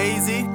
crazy.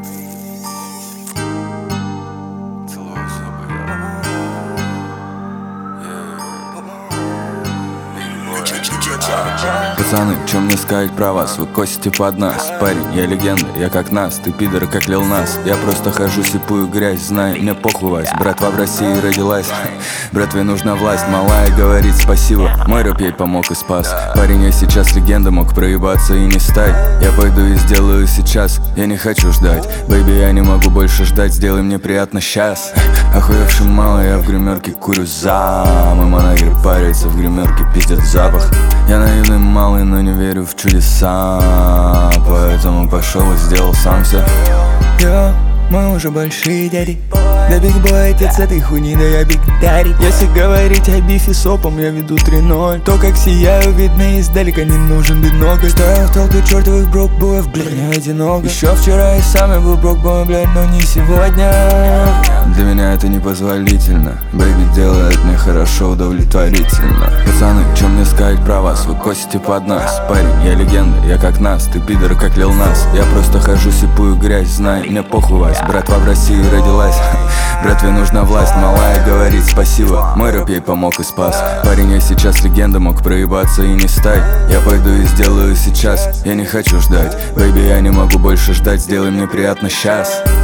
Пацаны, чё мне сказать про вас? Вы косите под нас. Парень, я легенда, я как нас. Ты пидор, как Лил Нас. Я просто хожу сипую грязь, знай, мне похуй Вась. Братва в России родилась. Братве нужна власть, малая говорит спасибо. Мой рэп ей помог и спас. Парень, я сейчас легенда, мог проебаться и не стать. Я пойду и сделаю сейчас, я не хочу ждать. Бэйби, я не могу больше ждать, сделай мне приятно щас. Охуевший мало, я в гримерке курю зам. И манагеры парятся в гримерке, пиздят запах. Я наивный малый, но не верю в чудеса, поэтому пошел и сделал сам все. Йо, мы уже большие дяди. Да биг бой, отец этой хуйни, да я биг дари. Если говорить о бифе с опом, я веду 3-0. То, как сияю, видно издалека, не нужен бинокль. Стою в толпе чертовых брокбоев, блядь, не одинок. Еще вчера я сам был брокбоем, блядь, но не сегодня. Для меня это непозволительно. Бэйби делает мне хорошо, удовлетворительно. Пацаны, чё мне сказать про вас? Вы косите под нас. Парень, я легенда, я как нас. Ты пидор, как Лил Нас. Я просто хожу сипую грязь, знай, мне похуй Вась. Братва в России родилась. Братве нужна власть, малая говорит спасибо. Мой рэп ей помог и спас. Парень, я сейчас легенда, мог проебаться и не стать. Я пойду и сделаю сейчас, я не хочу ждать. Бэйби, я не могу больше ждать, сделай мне приятно щас.